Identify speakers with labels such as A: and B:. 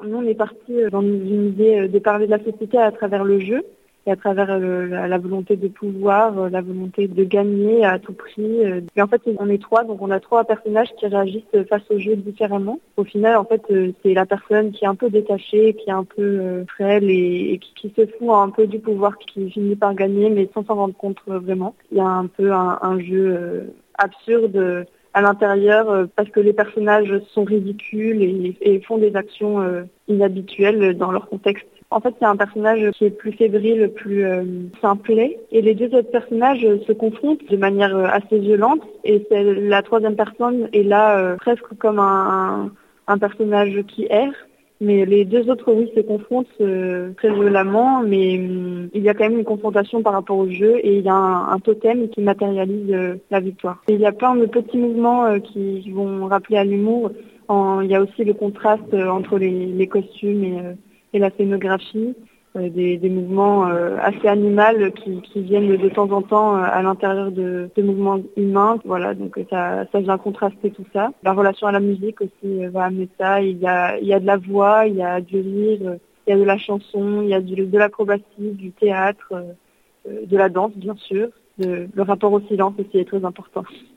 A: Nous, on est parti dans une idée de parler de la société à travers le jeu et à travers la volonté de pouvoir, la volonté de gagner à tout prix. Et en fait, on est trois, donc on a trois personnages qui réagissent face au jeu différemment. Au final, en fait, c'est la personne qui est un peu détachée, qui est un peu frêle et qui se fout un peu du pouvoir, qui finit par gagner, mais sans s'en rendre compte vraiment. Il y a un peu un jeu absurde à l'intérieur parce que les personnages sont ridicules et font des actions inhabituelles dans leur contexte. En fait, il y a un personnage qui est plus fébrile, plus simplet, et les deux autres personnages se confrontent de manière assez violente, et la troisième personne est là presque comme un personnage qui erre. Mais les deux autres, oui, se confrontent très violemment, mais il y a quand même une confrontation par rapport au jeu et il y a un totem qui matérialise la victoire. Et il y a plein de petits mouvements qui vont rappeler à l'humour. Il y a aussi le contraste entre les costumes et la scénographie, des mouvements assez animaux qui viennent de temps en temps à l'intérieur de mouvements humains. Voilà, donc ça vient contraster tout ça. La relation à la musique aussi va amener ça. Il y a de la voix, il y a du rire, il y a de la chanson, il y a de l'acrobatie, du théâtre, de la danse bien sûr. Le rapport au silence aussi est très important.